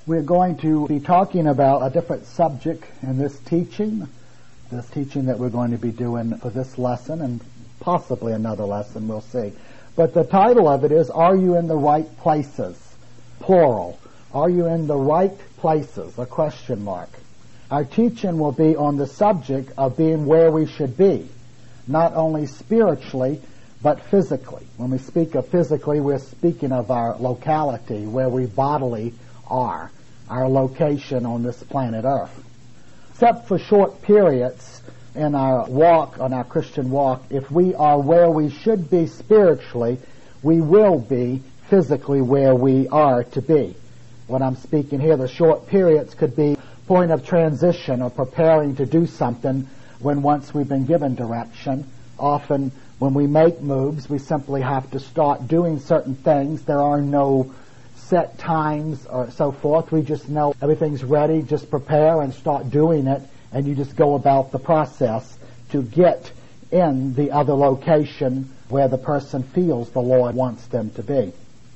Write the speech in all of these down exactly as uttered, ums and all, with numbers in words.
We're going to be talking about a different subject in this teaching, this teaching that we're going to be doing for this lesson and possibly another lesson, we'll see. But the title of it is, Are You in the Right Places? Plural. Are you in the right places? A question mark. Our teaching will be on the subject of being where we should be, not only spiritually, but physically. When we speak of physically, we're speaking of our locality, where we bodily are, our location on this planet Earth. Except for short periods in our walk, on our Christian walk, if we are where we should be spiritually, we will be physically where we are to be. What I'm speaking here, the short periods could be point of transition or preparing to do something when once we've been given direction. Often when we make moves, we simply have to start doing certain things. There are no set times or so forth. We just know everything's ready, just prepare and start doing it, and you just go about the process to get in the other location where the person feels the Lord wants them to be.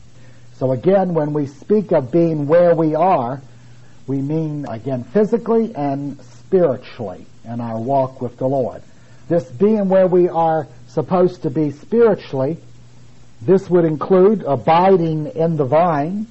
So again, when we speak of being where we are, we mean, again, physically and spiritually in our walk with the Lord. This being where we are supposed to be spiritually, this would include abiding in the vine.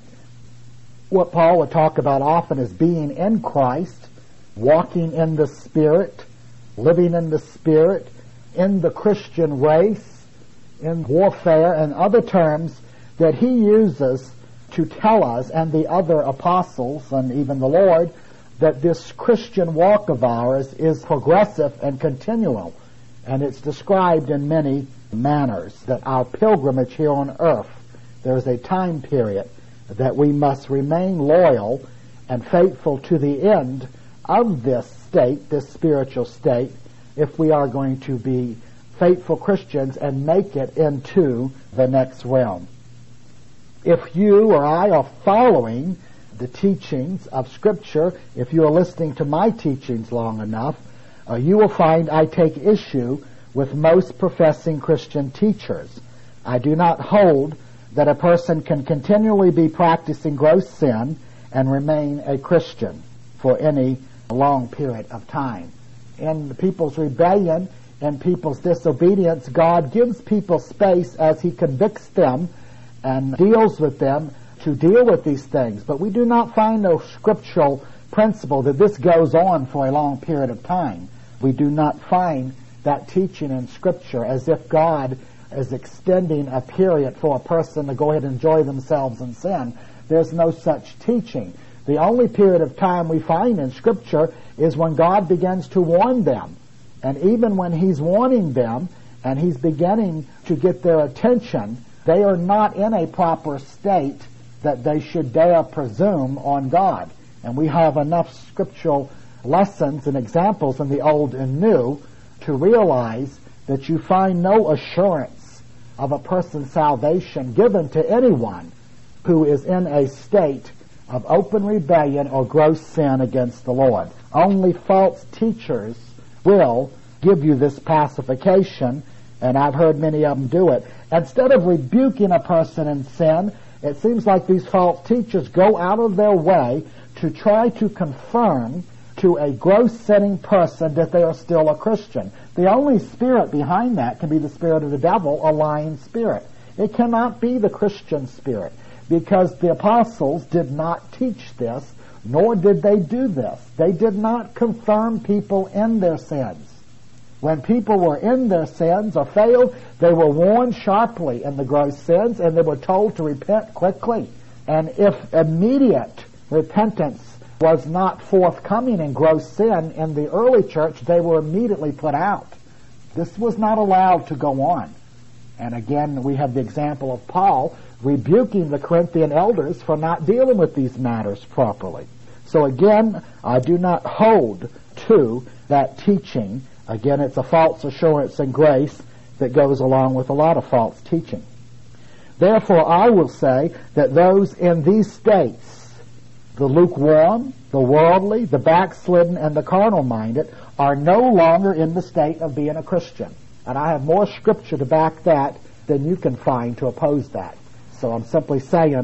What Paul would talk about often is being in Christ, walking in the Spirit, living in the Spirit, in the Christian race, in warfare, and other terms that he uses to tell us, and the other apostles, and even the Lord, that this Christian walk of ours is progressive and continual. And it's described in many manners, that our pilgrimage here on earth, there's a time period that we must remain loyal and faithful to the end of this state, this spiritual state, if we are going to be faithful Christians and make it into the next realm. If you or I are following the teachings of Scripture, if you are listening to my teachings long enough, uh, you will find I take issue with most professing Christian teachers. I do not hold that a person can continually be practicing gross sin and remain a Christian for any long period of time. In people's rebellion and people's disobedience, God gives people space as He convicts them and deals with them to deal with these things. But we do not find no scriptural principle that this goes on for a long period of time. We do not find that teaching in Scripture as if God is extending a period for a person to go ahead and enjoy themselves in sin. There's no such teaching. The only period of time we find in Scripture is when God begins to warn them. And even when He's warning them and He's beginning to get their attention, they are not in a proper state that they should dare presume on God. And we have enough scriptural lessons and examples in the Old and New to realize that you find no assurance of a person's salvation given to anyone who is in a state of open rebellion or gross sin against the Lord. Only false teachers will give you this pacification, and I've heard many of them do it. Instead of rebuking a person in sin, it seems like these false teachers go out of their way to try to confirm to a gross-sinning person that they are still a Christian. The only spirit behind that can be the spirit of the devil, a lying spirit. It cannot be the Christian spirit, because the apostles did not teach this, nor did they do this. They did not confirm people in their sins. When people were in their sins or failed, they were warned sharply in the gross sins, and they were told to repent quickly. And if immediate repentance was not forthcoming in gross sin in the early church, they were immediately put out. This was not allowed to go on. And again, we have the example of Paul rebuking the Corinthian elders for not dealing with these matters properly. So again, I do not hold to that teaching. Again, it's a false assurance and grace that goes along with a lot of false teaching. Therefore, I will say that those in these states, the lukewarm, the worldly, the backslidden, and the carnal-minded, are no longer in the state of being a Christian. And I have more scripture to back that than you can find to oppose that. So I'm simply saying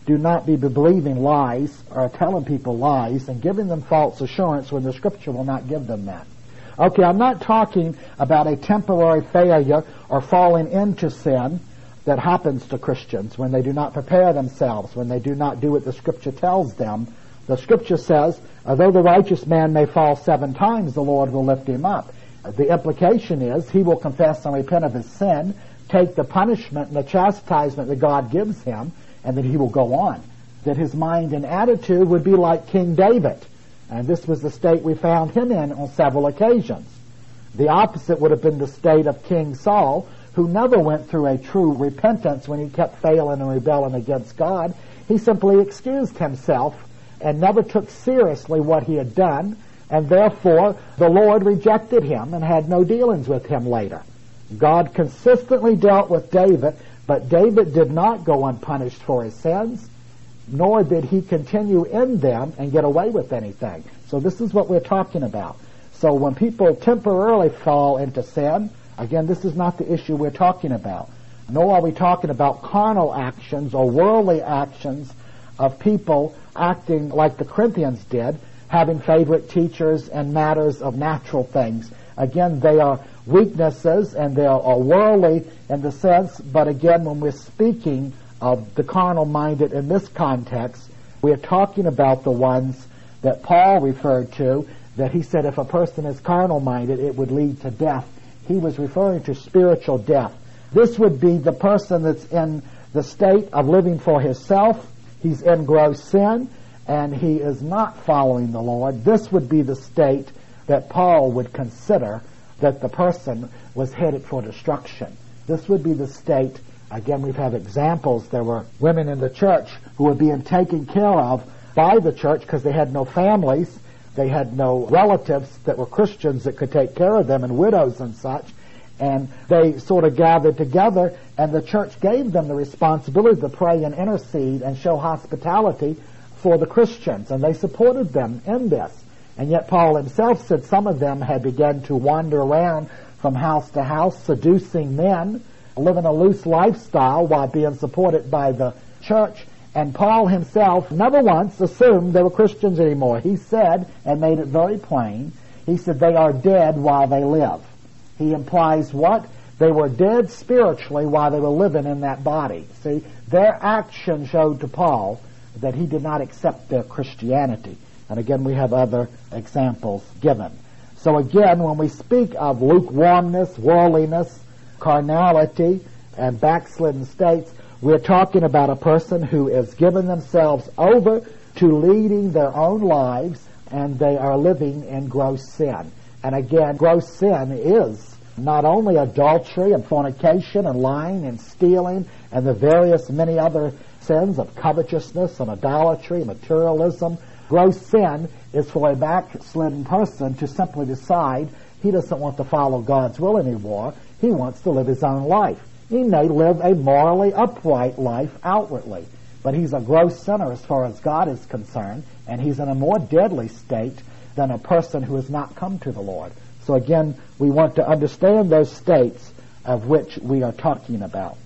do not be believing lies or telling people lies and giving them false assurance when the Scripture will not give them that. Okay, I'm not talking about a temporary failure or falling into sin that happens to Christians when they do not prepare themselves, when they do not do what the Scripture tells them. The Scripture says, though the righteous man may fall seven times, the Lord will lift him up. The implication is he will confess and repent of his sin, take the punishment and the chastisement that God gives him, and then he will go on. That his mind and attitude would be like King David. And this was the state we found him in on several occasions. The opposite would have been the state of King Saul, who never went through a true repentance when he kept failing and rebelling against God. He simply excused himself and never took seriously what he had done, and therefore the Lord rejected him and had no dealings with him later. God consistently dealt with David, but David did not go unpunished for his sins, nor did he continue in them and get away with anything. So this is what we're talking about. So when people temporarily fall into sin, again, this is not the issue we're talking about. Nor are we talking about carnal actions or worldly actions of people acting like the Corinthians did, having favorite teachers and matters of natural things. Again, they are weaknesses and they are worldly in the sense, but again, when we're speaking of the carnal-minded in this context, we're talking about the ones that Paul referred to, that he said if a person is carnal-minded, it would lead to death. He was referring to spiritual death. This would be the person that's in the state of living for himself. He's in gross sin, and he is not following the Lord. This would be the state that Paul would consider that the person was headed for destruction. This would be the state, again, we've had examples. There were women in the church who were being taken care of by the church because they had no families. They had no relatives that were Christians that could take care of them, and widows and such. And they sort of gathered together, and the church gave them the responsibility to pray and intercede and show hospitality for the Christians, and they supported them in this. And yet Paul himself said some of them had begun to wander around from house to house, seducing men, living a loose lifestyle while being supported by the church. And Paul himself never once assumed they were Christians anymore. He said, and made it very plain, he said they are dead while they live. He implies what? They were dead spiritually while they were living in that body. See, their action showed to Paul that he did not accept their Christianity. And again, we have other examples given. So again, when we speak of lukewarmness, worldliness, carnality, and backslidden states, we're talking about a person who is giving themselves over to leading their own lives, and they are living in gross sin. And again, gross sin is not only adultery and fornication and lying and stealing and the various many other sins of covetousness and idolatry, materialism. Gross sin is for a backslidden person to simply decide he doesn't want to follow God's will anymore. He wants to live his own life. He may live a morally upright life outwardly, but he's a gross sinner as far as God is concerned, and he's in a more deadly state than a person who has not come to the Lord. So again, we want to understand those states of which we are talking about.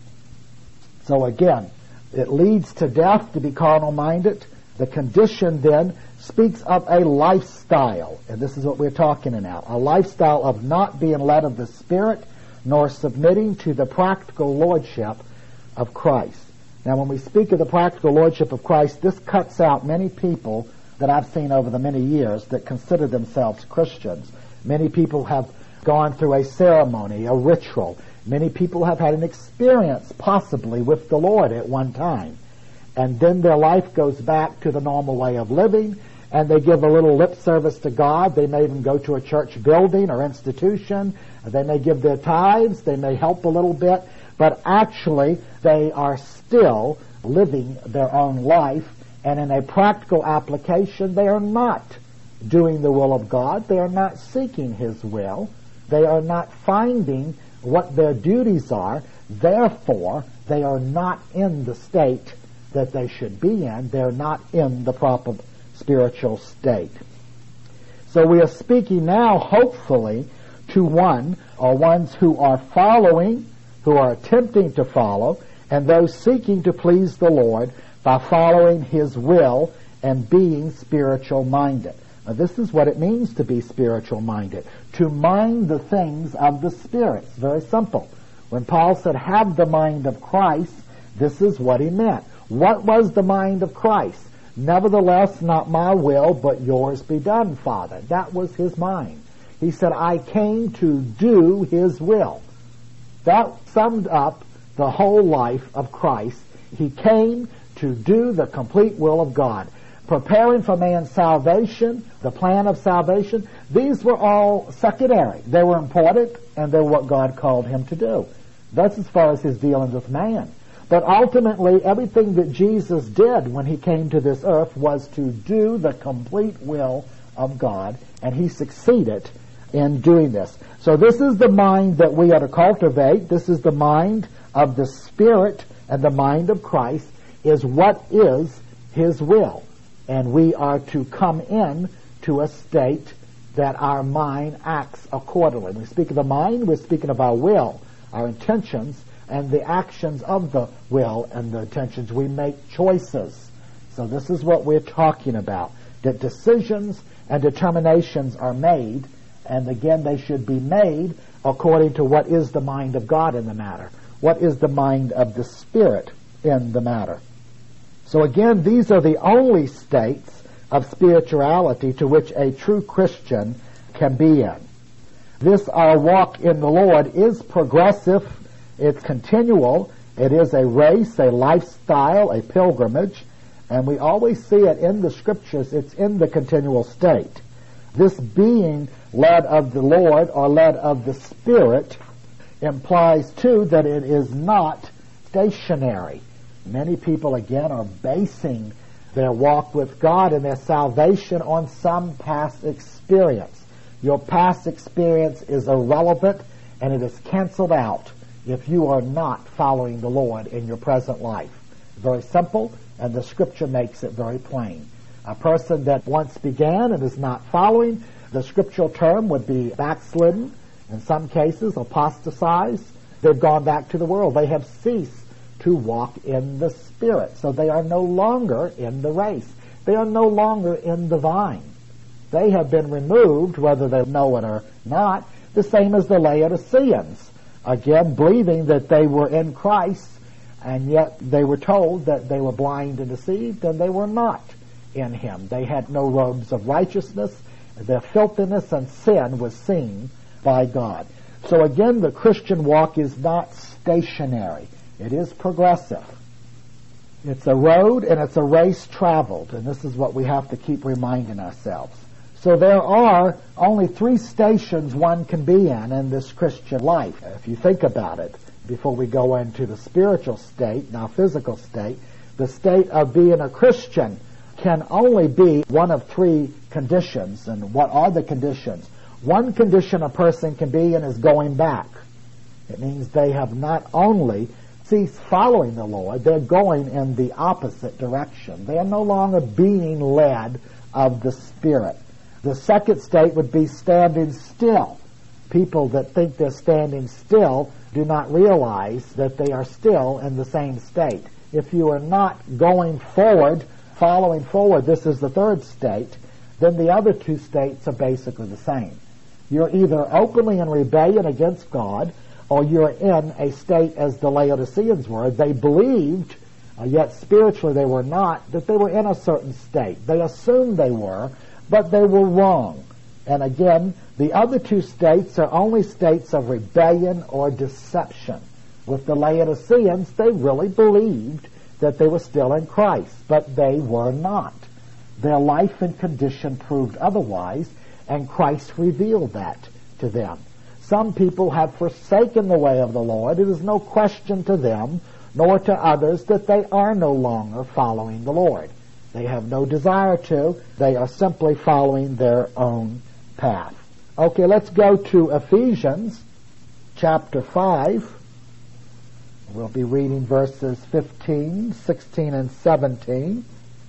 So again, it leads to death to be carnal-minded. The condition then speaks of a lifestyle, and this is what we're talking about, a lifestyle of not being led of the Spirit nor submitting to the practical lordship of Christ. Now, when we speak of the practical lordship of Christ, this cuts out many people that I've seen over the many years that consider themselves Christians. Many people have gone through a ceremony, a ritual. Many people have had an experience, possibly, with the Lord at one time. And then their life goes back to the normal way of living, and they give a little lip service to God. They may even go to a church building or institution. They may give their tithes. They may help a little bit. But actually, they are still living their own life. And in a practical application, they are not doing the will of God. They are not seeking His will. They are not finding what their duties are. Therefore, they are not in the state that they should be in. They're not in the proper spiritual state. So we are speaking now, hopefully, to one or ones who are following, who are attempting to follow, and those seeking to please the Lord, by following His will and being spiritual-minded. Now, this is what it means to be spiritual-minded, to mind the things of the Spirit. It's very simple. When Paul said, have the mind of Christ, this is what he meant. What was the mind of Christ? Nevertheless, not my will, but yours be done, Father. That was his mind. He said, I came to do his will. That summed up the whole life of Christ. He came to do the complete will of God. Preparing for man's salvation, the plan of salvation, these were all secondary. They were important, and they were what God called him to do. That's as far as his dealings with man. But ultimately, everything that Jesus did when he came to this earth was to do the complete will of God, and he succeeded in doing this. So this is the mind that we are to cultivate. This is the mind of the Spirit, and the mind of Christ is what is his will. And we are to come in to a state that our mind acts accordingly. When we speak of the mind, we're speaking of our will, our intentions, and the actions of the will and the intentions. We make choices. So this is what we're talking about, that decisions and determinations are made, and again, they should be made according to what is the mind of God in the matter. What is the mind of the Spirit in the matter? So again, these are the only states of spirituality to which a true Christian can be in. This, our walk in the Lord, is progressive. It's continual. It is a race, a lifestyle, a pilgrimage, and we always see it in the Scriptures. It's in the continual state. This being led of the Lord or led of the Spirit implies, too, that it is not stationary. Many people, again, are basing their walk with God and their salvation on some past experience. Your past experience is irrelevant, and it is canceled out if you are not following the Lord in your present life. Very simple, and the Scripture makes it very plain. A person that once began and is not following, the scriptural term would be backslidden, in some cases apostatized. They've gone back to the world. They have ceased to walk in the Spirit. So they are no longer in the race. They are no longer in the vine. They have been removed, whether they know it or not, the same as the Laodiceans. Again, believing that they were in Christ, and yet they were told that they were blind and deceived, and they were not in him. They had no robes of righteousness. Their filthiness and sin was seen by God. So again, the Christian walk is not stationary. It is progressive. It's a road and it's a race traveled, and this is what we have to keep reminding ourselves. So there are only three stations one can be in in this Christian life. If you think about it, before we go into the spiritual state, now physical state, the state of being a Christian can only be one of three conditions. And what are the conditions? One condition a person can be in is going back. It means they have not only ceased following the Lord, they're going in the opposite direction. They are no longer being led of the Spirit. The second state would be standing still. People that think they're standing still do not realize that they are still in the same state. If you are not going forward, following forward, this is the third state, then the other two states are basically the same. You're either openly in rebellion against God, or you're in a state as the Laodiceans were. They believed, uh, yet spiritually they were not, that they were in a certain state. They assumed they were, but they were wrong. And again, the other two states are only states of rebellion or deception. With the Laodiceans, they really believed that they were still in Christ, but they were not. Their life and condition proved otherwise, and Christ revealed that to them. Some people have forsaken the way of the Lord. It is no question to them, nor to others, that they are no longer following the Lord. They have no desire to. They are simply following their own path. Okay, let's go to Ephesians chapter five. We'll be reading verses fifteen, sixteen, and seventeen.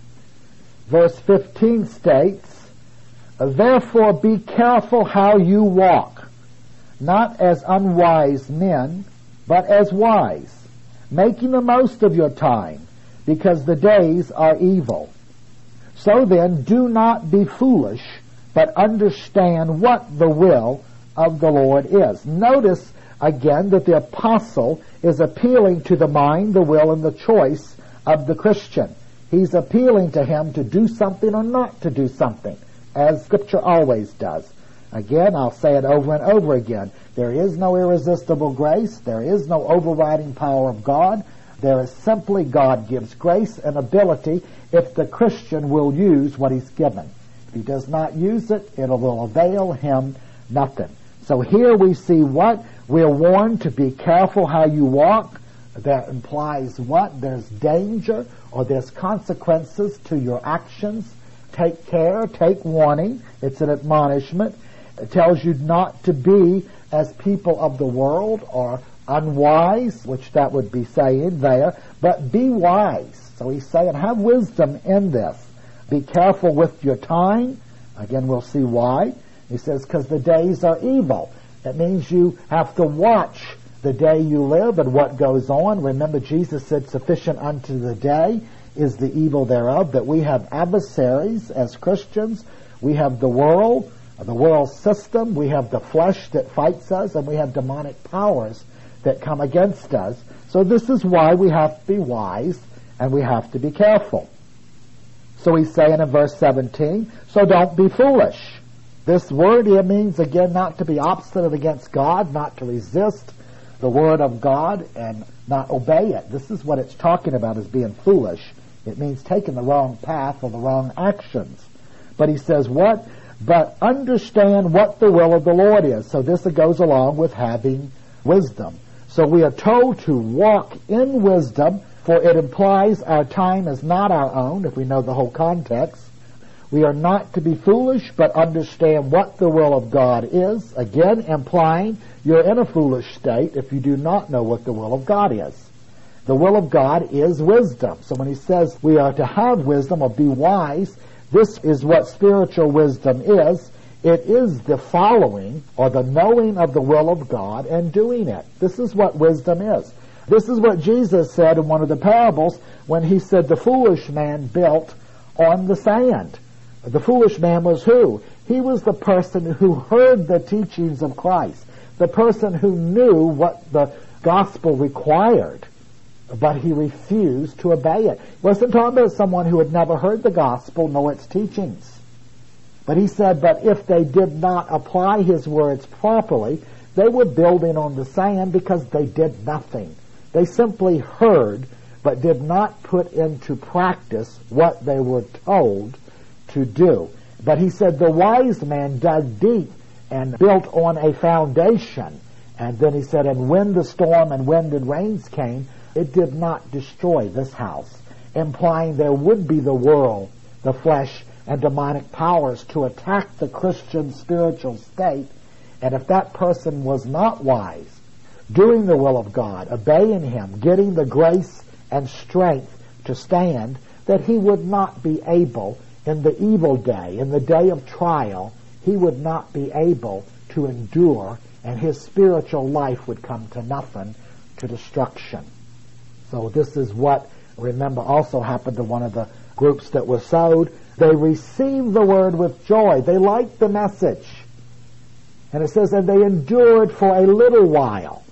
Verse fifteen states, "Therefore be careful how you walk, not as unwise men, but as wise, making the most of your time, because the days are evil. So then, do not be foolish, but understand what the will of the Lord is. Notice again that the apostle is appealing to the mind, the will, and the choice of the Christian. He's appealing to him to do something or not to do something, as Scripture always does. Again, I'll say it over and over again. There is no irresistible grace. There is no overriding power of God. There is simply God gives grace and ability if the Christian will use what he's given. If he does not use it, it will avail him nothing. So here we see what? We're warned to be careful how you walk. That implies what? There's danger or there's consequences to your actions. Take care, take warning. It's an admonishment. It tells you not to be as people of the world or unwise, which that would be saying there, but be wise. So he's saying have wisdom in this. Be careful with your time. Again, we'll see why. He says, because the days are evil. That means you have to watch the day you live and what goes on. Remember, Jesus said, sufficient unto the day is the evil thereof, that we have adversaries as Christians. We have the world, the world system. We have the flesh that fights us, and we have demonic powers that come against us. So this is why we have to be wise and we have to be careful. So he's saying in verse seventeen, so don't be foolish. This word here means, again, not to be obstinate against God, not to resist the word of God and not obey it. This is what it's talking about as being foolish. It means taking the wrong path or the wrong actions. But he says what? But understand what the will of the Lord is. So this goes along with having wisdom. So we are told to walk in wisdom, for it implies our time is not our own, if we know the whole context. We are not to be foolish, but understand what the will of God is. Again, implying you're in a foolish state if you do not know what the will of God is. The will of God is wisdom. So when he says we are to have wisdom or be wise, this is what spiritual wisdom is. It is the following or the knowing of the will of God and doing it. This is what wisdom is. This is what Jesus said in one of the parables when he said the foolish man built on the sand. The foolish man was who? He was the person who heard the teachings of Christ, the person who knew what the gospel required, but he refused to obey it. He wasn't talking about someone who had never heard the gospel nor its teachings. But he said, but if they did not apply his words properly, they were building on the sand because they did nothing. They simply heard, but did not put into practice what they were told to do. But he said the wise man dug deep and built on a foundation. And then he said, and when the storm and wind and rains came, it did not destroy this house, implying there would be the world, the flesh, and demonic powers to attack the Christian spiritual state. And if that person was not wise, doing the will of God, obeying him, getting the grace and strength to stand, that he would not be able in the evil day, in the day of trial, he would not be able to endure, and his spiritual life would come to nothing, to destruction. So this is what, remember, also happened to one of the groups that were sowed. They received the word with joy. They liked the message. And it says, and they endured for a little while.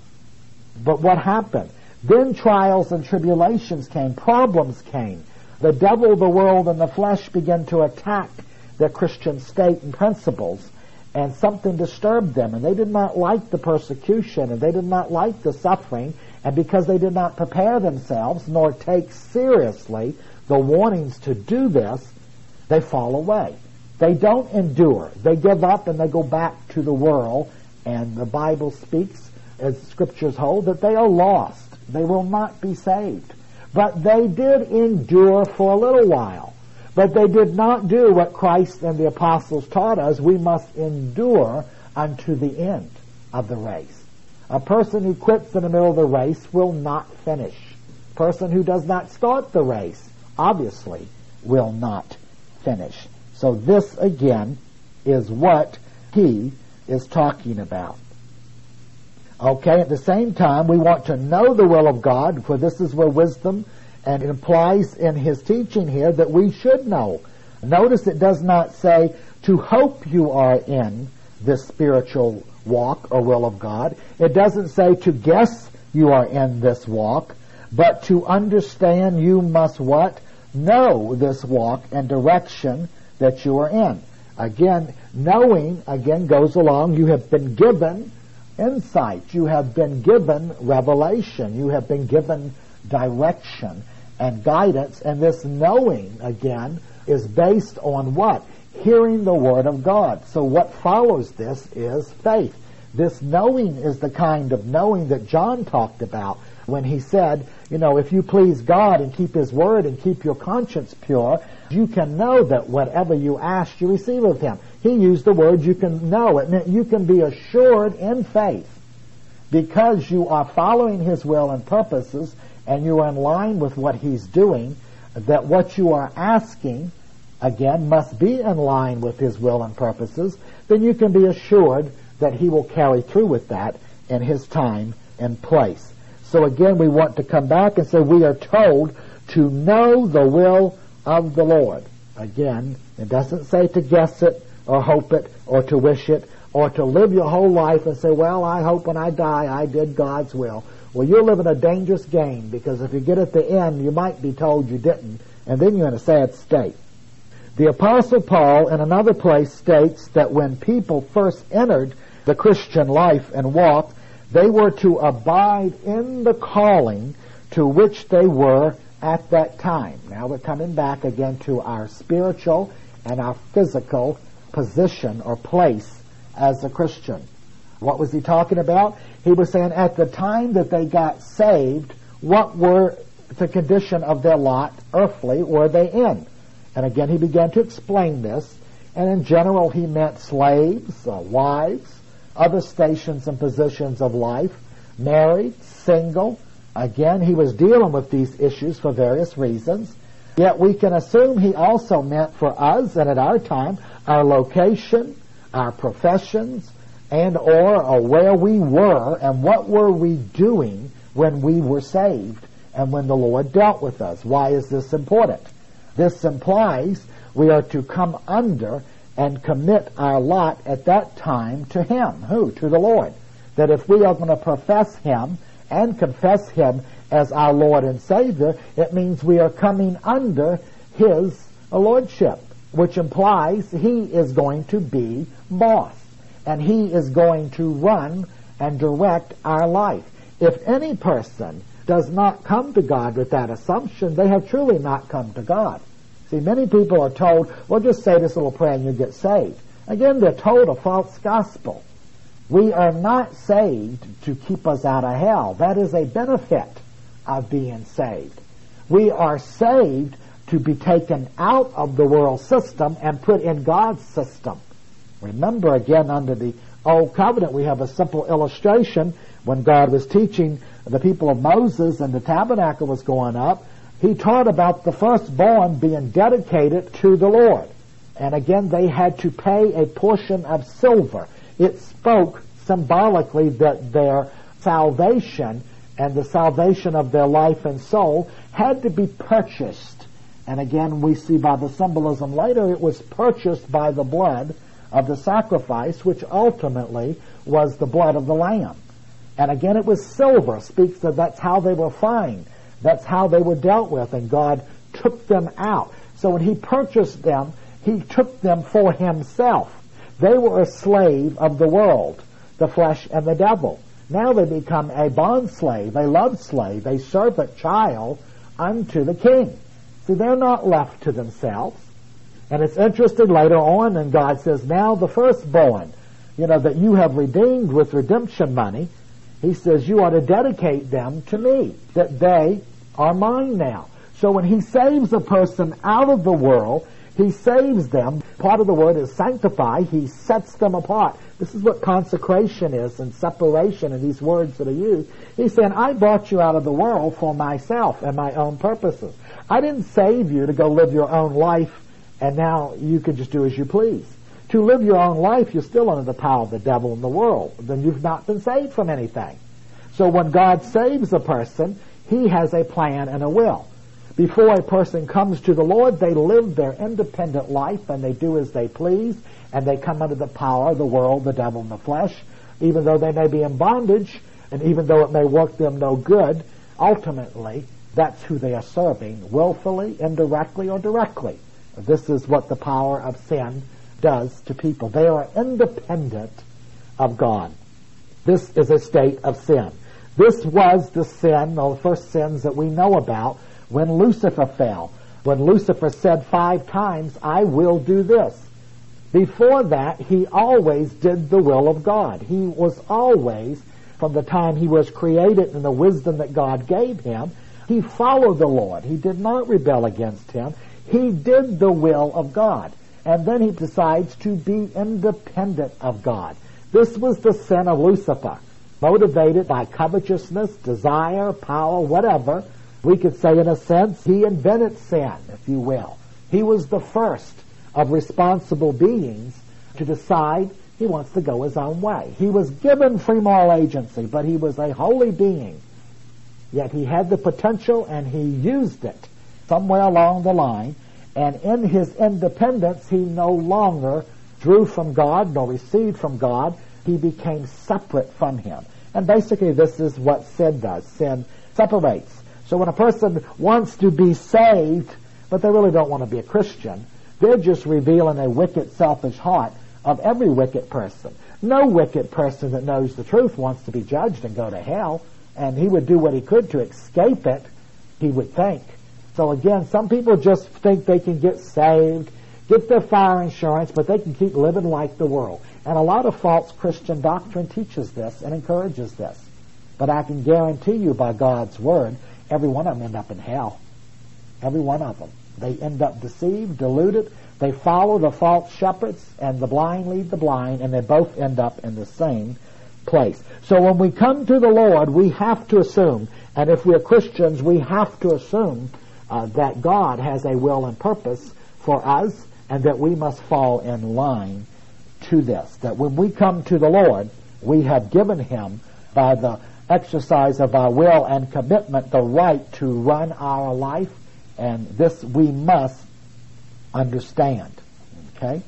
But what happened? Then trials and tribulations came, problems came. The devil, the world, and the flesh began to attack their Christian state and principles, and something disturbed them, and they did not like the persecution, and they did not like the suffering, and because they did not prepare themselves, nor take seriously the warnings to do this, they fall away. They don't endure. They give up and they go back to the world, and the Bible speaks, as Scriptures hold, that they are lost. They will not be saved. But they did endure for a little while. But they did not do what Christ and the apostles taught us. We must endure unto the end of the race. A person who quits in the middle of the race will not finish. A person who does not start the race, obviously, will not finish. So this, again, is what he is talking about. Okay, at the same time, we want to know the will of God, for this is where wisdom And it implies in his teaching here that we should know. Notice it does not say to hope you are in this spiritual walk or will of God. It doesn't say to guess you are in this walk, but to understand you must what? Know this walk and direction that you are in. Again, knowing, again, goes along. You have been given insight. You have been given revelation. You have been given direction and guidance. And this knowing, again, is based on what? Hearing the Word of God. So what follows this is faith. This knowing is the kind of knowing that John talked about when he said, you know, if you please God and keep His Word and keep your conscience pure, you can know that whatever you ask, you receive of Him. He used the word you can know. It meant you can be assured in faith because you are following His will and purposes and you are in line with what He's doing, that what you are asking, again, must be in line with His will and purposes. Then you can be assured that He will carry through with that in His time and place. So again, we want to come back and say we are told to know the will of the Lord. Again, it doesn't say to guess it or hope it or to wish it or to live your whole life and say, well, I hope when I die I did God's will. Well, you're living a dangerous game, because if you get at the end, you might be told you didn't, and then you're in a sad state. The Apostle Paul in another place states that when people first entered the Christian life and walk, they were to abide in the calling to which they were at that time. Now we're coming back again to our spiritual and our physical position or place as a Christian. What was he talking about? He was saying at the time that they got saved, what were the condition of their lot earthly were they in? And again he began to explain this, and in general he meant slaves, uh, wives, other stations and positions of life, married, single. Again, he was dealing with these issues for various reasons. Yet we can assume he also meant for us, and at our time, our location, our professions, and or, or where we were, and what were we doing when we were saved and when the Lord dealt with us. Why is this important? This implies we are to come under and commit our lot at that time to Him. Who? To the Lord. That if we are going to profess Him and confess Him as our Lord and Savior, it means we are coming under His Lordship, which implies He is going to be boss, and He is going to run and direct our life. If any person does not come to God with that assumption, they have truly not come to God. See, many people are told, well, just say this little prayer and you get saved. Again, they're told a false gospel. We are not saved to keep us out of hell. That is a benefit of being saved. We are saved to be taken out of the world system and put in God's system. Remember, again, under the Old Covenant, we have a simple illustration. When God was teaching the people of Moses and the tabernacle was going up, He taught about the firstborn being dedicated to the Lord. And again, they had to pay a portion of silver. It spoke symbolically that their salvation and the salvation of their life and soul had to be purchased. And again, we see by the symbolism later, it was purchased by the blood of the sacrifice, which ultimately was the blood of the Lamb. And again, it was silver, speaks that that's how they were fined. That's how they were dealt with, and God took them out. So when He purchased them, He took them for Himself. They were a slave of the world, the flesh and the devil. Now they become a bond slave, a love slave, a servant child unto the King. See, they're not left to themselves. And it's interesting later on, and God says, now the firstborn, you know, that you have redeemed with redemption money, He says you ought to dedicate them to me, that they are mine now. So when He saves a person out of the world, He saves them. Part of the word is sanctify. He sets them apart. This is what consecration is and separation and these words that are used. He's saying, I brought you out of the world for myself and my own purposes. I didn't save you to go live your own life and now you can just do as you please. To live your own life, you're still under the power of the devil and the world. Then you've not been saved from anything. So when God saves a person, He has a plan and a will. Before a person comes to the Lord, they live their independent life and they do as they please, and they come under the power of the world, the devil, and the flesh. Even though they may be in bondage, and even though it may work them no good, ultimately, that's who they are serving, willfully, indirectly, or directly. This is what the power of sin does to people. They are independent of God. This is a state of sin. This was the sin, or the first sins that we know about, when Lucifer fell. When Lucifer said five times, I will do this. Before that, he always did the will of God. He was always, from the time he was created and the wisdom that God gave him, he followed the Lord. He did not rebel against him. He did the will of God. And then he decides to be independent of God. This was the sin of Lucifer, motivated by covetousness, desire, power, whatever. We could say, in a sense, he invented sin, if you will. He was the first of responsible beings to decide he wants to go his own way. He was given free moral agency, but he was a holy being. Yet he had the potential and he used it somewhere along the line, and in his independence he no longer drew from God nor received from God. He became separate from him. And basically this is what sin does. Sin separates. So when a person wants to be saved, but they really don't want to be a Christian, they're just revealing a wicked, selfish heart of every wicked person. No wicked person that knows the truth wants to be judged and go to hell, and he would do what he could to escape it, he would think. So again, some people just think they can get saved, get their fire insurance, but they can keep living like the world. And a lot of false Christian doctrine teaches this and encourages this. But I can guarantee you by God's word, every one of them end up in hell. Every one of them. They end up deceived, deluded. They follow the false shepherds, and the blind lead the blind, and they both end up in the same place. So when we come to the Lord, we have to assume, and if we're Christians, we have to assume uh, that God has a will and purpose for us, and that we must fall in line to this. That when we come to the Lord, we have given him, by the exercise of our will and commitment, the right to run our life, and this we must understand. Okay?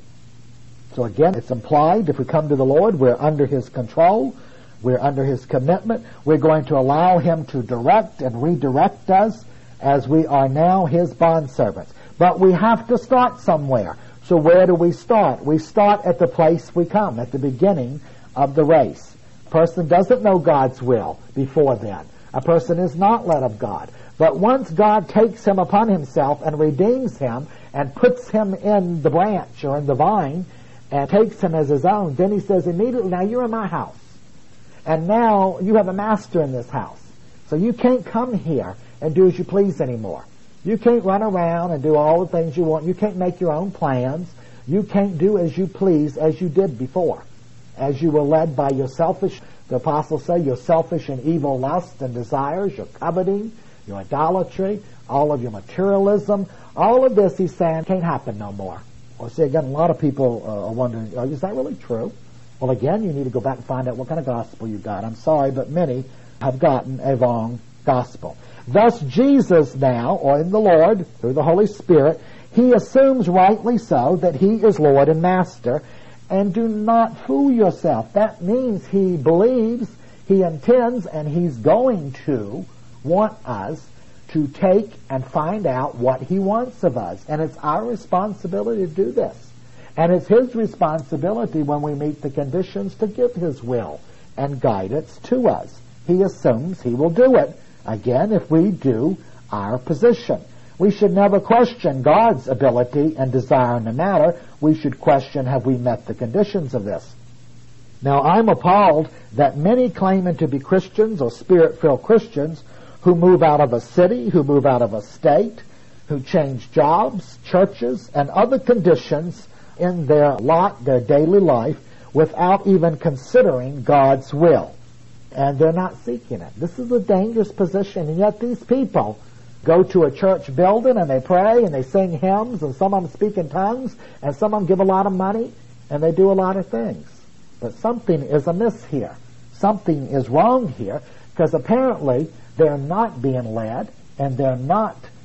So again, it's implied if we come to the Lord, we're under his control, we're under his commitment, we're going to allow him to direct and redirect us as we are now his bondservants. But we have to start somewhere. So where do we start? We start at the place we come, at the beginning of the race. A person doesn't know God's will before then. A person is not led of God. But once God takes him upon himself and redeems him and puts him in the branch or in the vine and takes him as his own, then he says immediately, now you're in my house. And now you have a master in this house. So you can't come here and do as you please anymore. You can't run around and do all the things you want. You can't make your own plans. You can't do as you please as you did before. As you were led by your selfish, the apostles say, your selfish and evil lusts and desires, your coveting, your idolatry, all of your materialism, all of this, he's saying, can't happen no more. Well, see, again, a lot of people uh, are wondering, oh, is that really true? Well, again, you need to go back and find out what kind of gospel you got. I'm sorry, but many have gotten a wrong gospel. Thus, Jesus now, or in the Lord, through the Holy Spirit, he assumes rightly so that he is Lord and Master, and do not fool yourself. That means he believes, he intends, and he's going to want us to take and find out what he wants of us. And it's our responsibility to do this. And it's his responsibility when we meet the conditions to give his will and guidance to us. He assumes he will do it, again, if we do our position. We should never question God's ability and desire in the matter. We should question, have we met the conditions of this? Now, I'm appalled that many claiming to be Christians or Spirit-filled Christians who move out of a city, who move out of a state, who change jobs, churches, and other conditions in their lot, their daily life, without even considering God's will. And they're not seeking it. This is a dangerous position, and yet these people go to a church building and they pray and they sing hymns, and some of them speak in tongues, and some of them give a lot of money, and they do a lot of things. But something is amiss here. Something is wrong here, because apparently they're not being led, and they're not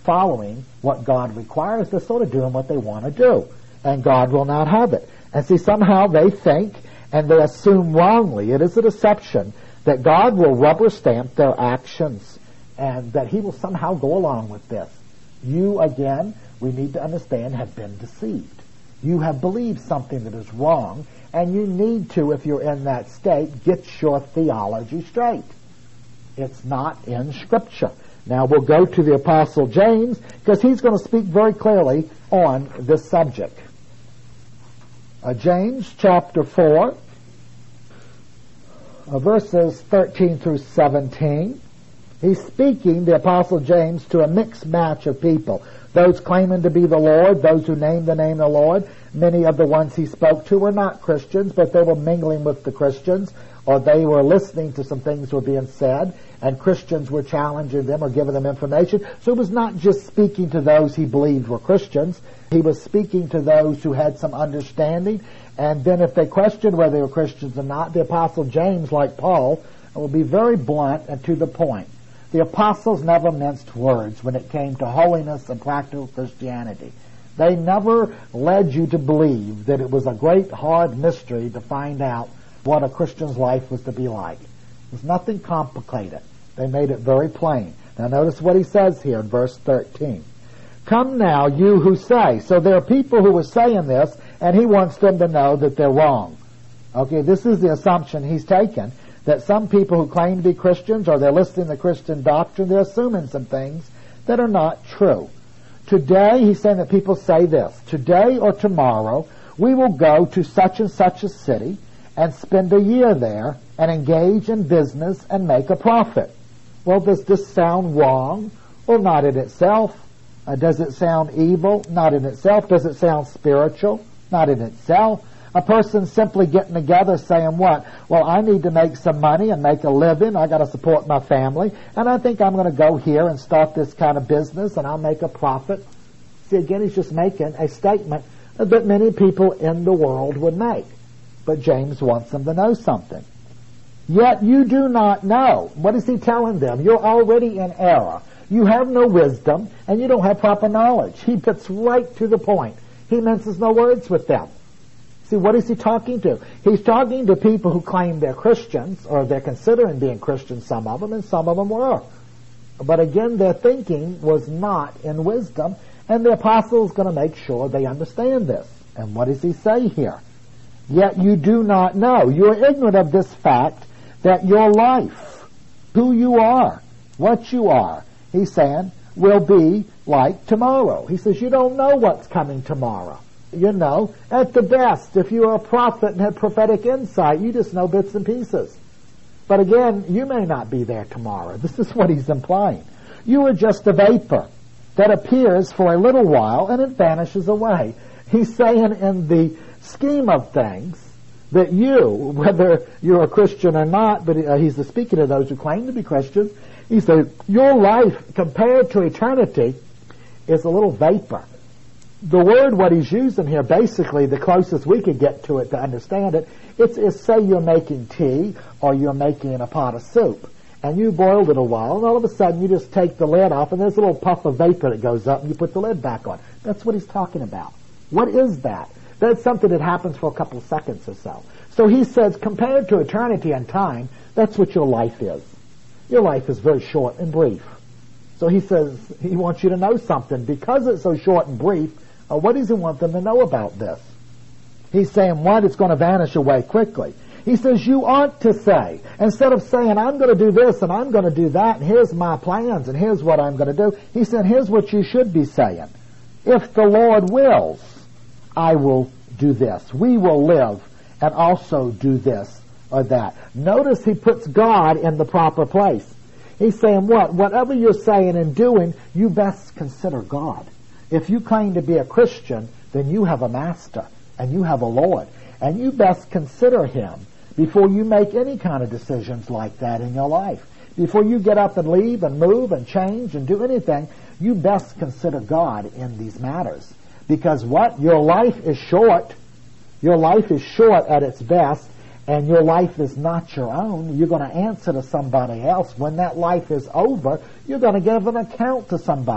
following what God requires. They're sort of doing what they want to do, and God will not have it. And see, somehow they think, and they assume wrongly, it is a deception, that God will rubber stamp their actions and that he will somehow go along with this. You, again, we need to understand, have been deceived. You have believed something that is wrong, and you need to, if you're in that state, get your theology straight. It's not in Scripture. Now we'll go to the Apostle James, because he's going to speak very clearly on this subject. Uh, James chapter four, uh, verses thirteen through seventeen. He's speaking, the Apostle James, to a mixed match of people. Those claiming to be the Lord, those who name the name of the Lord. Many of the ones he spoke to were not Christians, but they were mingling with the Christians, or they were listening to some things that were being said, and Christians were challenging them or giving them information. So he was not just speaking to those he believed were Christians. He was speaking to those who had some understanding, and then if they questioned whether they were Christians or not, the Apostle James, like Paul, will be very blunt and to the point. The apostles never minced words when it came to holiness and practical Christianity. They never led you to believe that it was a great hard mystery to find out what a Christian's life was to be like. It was nothing complicated. They made it very plain. Now notice what he says here in verse thirteen. Come now, you who say. So there are people who are saying this, and he wants them to know that they're wrong. Okay, this is the assumption he's taken, that some people who claim to be Christians, or they're listening to Christian doctrine, they're assuming some things that are not true. Today, he's saying that people say this, today or tomorrow, we will go to such and such a city and spend a year there and engage in business and make a profit. Well, does this sound wrong? Well, not in itself. Uh, does it sound evil? Not in itself. Does it sound spiritual? Not in itself. A person simply getting together saying what? Well, I need to make some money and make a living. I got to support my family. And I think I'm going to go here and start this kind of business and I'll make a profit. See, again, he's just making a statement that many people in the world would make. But James wants them to know something. Yet you do not know. What is he telling them? You're already in error. You have no wisdom and you don't have proper knowledge. He gets right to the point. He minces no words with them. See, what is he talking to? He's talking to people who claim they're Christians, or they're considering being Christians, some of them, and some of them were. But again, their thinking was not in wisdom, and the apostle is going to make sure they understand this. And what does he say here? Yet you do not know. You're ignorant of this fact that your life, who you are, what you are, he's saying, will be like tomorrow. He says, you don't know what's coming tomorrow. You know, at the best, if you are a prophet and had prophetic insight, you just know bits and pieces. But again, you may not be there tomorrow. This is what he's implying. You are just a vapor that appears for a little while and it vanishes away. He's saying in the scheme of things that you, whether you're a Christian or not, but uh, he's speaking to those who claim to be Christians, he says, your life compared to eternity is a little vapor. The word, what he's using here, basically, the closest we could get to it to understand it, it's, it's say you're making tea or you're making a pot of soup, and you boiled it a while, and all of a sudden you just take the lid off, and there's a little puff of vapor that goes up, and you put the lid back on. That's what he's talking about. What is that? That's something that happens for a couple of seconds or so. So he says, compared to eternity and time, that's what your life is. Your life is very short and brief. So he says he wants you to know something. Because it's so short and brief, Uh, what does he want them to know about this? He's saying, what? It's going to vanish away quickly. He says, you ought to say, instead of saying, I'm going to do this and I'm going to do that and here's my plans and here's what I'm going to do, he said, here's what you should be saying. If the Lord wills, I will do this. We will live and also do this or that. Notice he puts God in the proper place. He's saying what? Whatever you're saying and doing, you best consider God. If you claim to be a Christian, then you have a master and you have a Lord. And you best consider him before you make any kind of decisions like that in your life. Before you get up and leave and move and change and do anything, you best consider God in these matters. Because what? Your life is short. Your life is short at its best, and your life is not your own. You're going to answer to somebody else. When that life is over, you're going to give an account to somebody.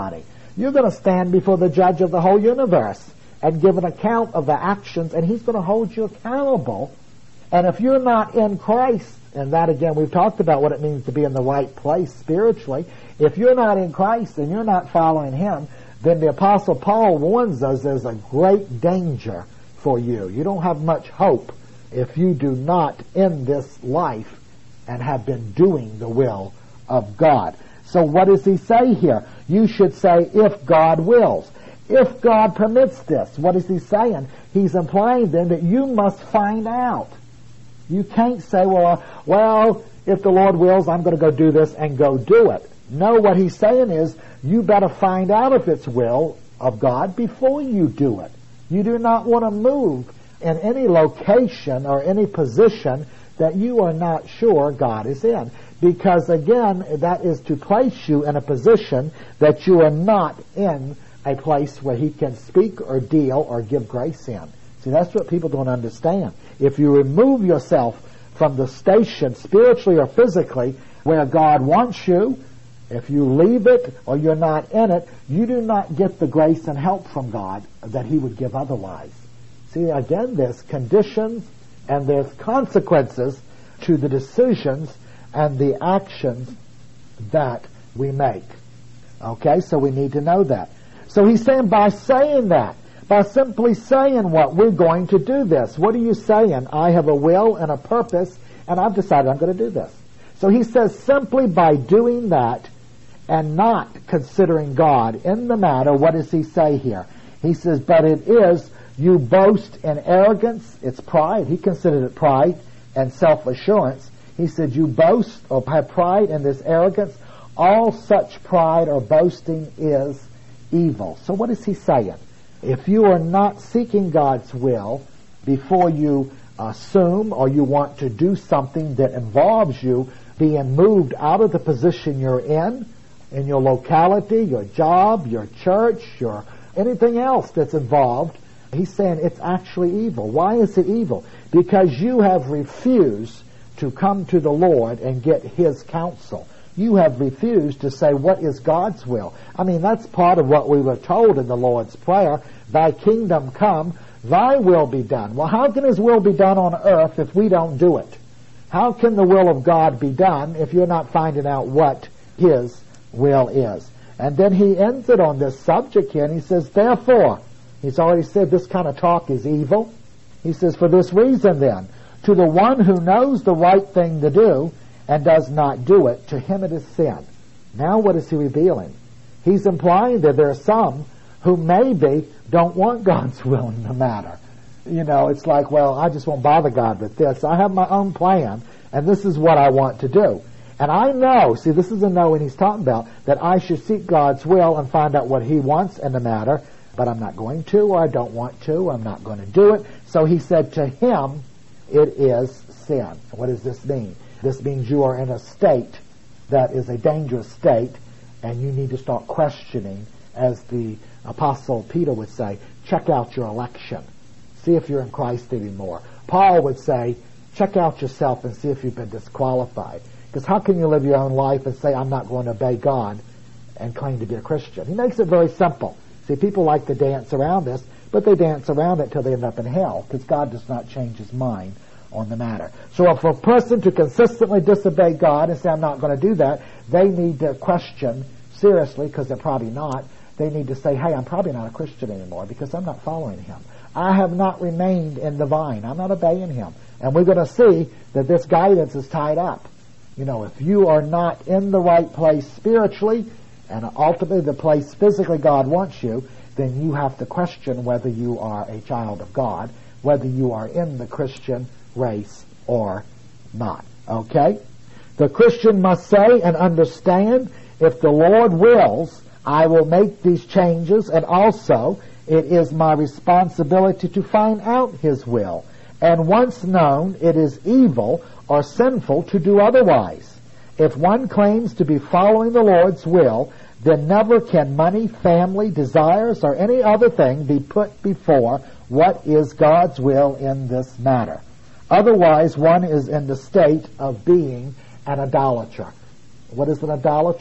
You're going to stand before the judge of the whole universe and give an account of the actions, and he's going to hold you accountable. And if you're not in Christ, and that again, we've talked about what it means to be in the right place spiritually. If you're not in Christ and you're not following him, then the Apostle Paul warns us there's a great danger for you. You don't have much hope if you do not end this life and have been doing the will of God. So what does he say here? You should say, if God wills. If God permits this. What is he saying? He's implying then that you must find out. You can't say, well, well, if the Lord wills, I'm going to go do this and go do it. No, what he's saying is, you better find out if it's will of God before you do it. You do not want to move in any location or any position that you are not sure God is in. Because again, that is to place you in a position that you are not in a place where he can speak or deal or give grace in. See, that's what people don't understand. If you remove yourself from the station, spiritually or physically, where God wants you, if you leave it or you're not in it, you do not get the grace and help from God that he would give otherwise. See, again, there's conditions and there's consequences to the decisions and the actions that we make. Okay, so we need to know that. So he's saying by saying that, by simply saying what, we're going to do this. What are you saying? I have a will and a purpose, and I've decided I'm going to do this. So he says simply by doing that and not considering God in the matter, what does he say here? He says, but it is, you boast in arrogance, it's pride. He considered it pride and self-assurance. He said, you boast or have pride in this arrogance. All such pride or boasting is evil. So what is he saying? If you are not seeking God's will before you assume or you want to do something that involves you being moved out of the position you're in, in your locality, your job, your church, your anything else that's involved, he's saying it's actually evil. Why is it evil? Because you have refused to come to the Lord and get his counsel. You have refused to say, what is God's will? I mean, that's part of what we were told in the Lord's Prayer. Thy kingdom come, thy will be done. Well, how can his will be done on earth if we don't do it? How can the will of God be done if you're not finding out what his will is? And then he ends it on this subject here, and he says, therefore, he's already said this kind of talk is evil. He says, for this reason then, to the one who knows the right thing to do and does not do it, to him it is sin. Now what is he revealing? He's implying that there are some who maybe don't want God's will in the matter. You know, it's like, well, I just won't bother God with this. I have my own plan, and this is what I want to do. And I know, see, this is a knowing he's talking about, that I should seek God's will and find out what he wants in the matter, but I'm not going to, or I don't want to, or I'm not going to do it. So he said, to him it is sin. What does this mean? This means you are in a state that is a dangerous state, and you need to start questioning, as the Apostle Peter would say, check out your election. See if you're in Christ anymore. Paul would say, check out yourself and see if you've been disqualified. Because how can you live your own life and say, I'm not going to obey God and claim to be a Christian? He makes it very simple. See, people like to dance around this, but they dance around it till they end up in hell, because God does not change his mind on the matter. So for a person to consistently disobey God and say, I'm not going to do that, they need to question seriously, because they're probably not. They need to say, hey, I'm probably not a Christian anymore because I'm not following him. I have not remained in the vine. I'm not obeying him. And we're going to see that this guidance is tied up. You know, if you are not in the right place spiritually, and ultimately the place physically God wants you, then you have to question whether you are a child of God, whether you are in the Christian race or not. Okay? The Christian must say and understand, if the Lord wills, I will make these changes, and also it is my responsibility to find out his will. And once known, it is evil or sinful to do otherwise. If one claims to be following the Lord's will, then never can money, family, desires, or any other thing be put before what is God's will in this matter. Otherwise, one is in the state of being an idolater. What is an idolater?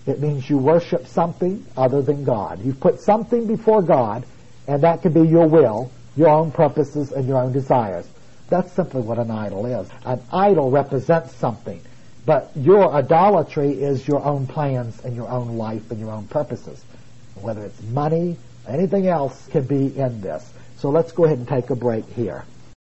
It means you worship something other than God. You've put something before God, and that could be your will, your own purposes, and your own desires. That's simply what an idol is. An idol represents something, but your idolatry is your own plans and your own life and your own purposes. Whether it's money, anything else can be in this. So let's go ahead and take a break here.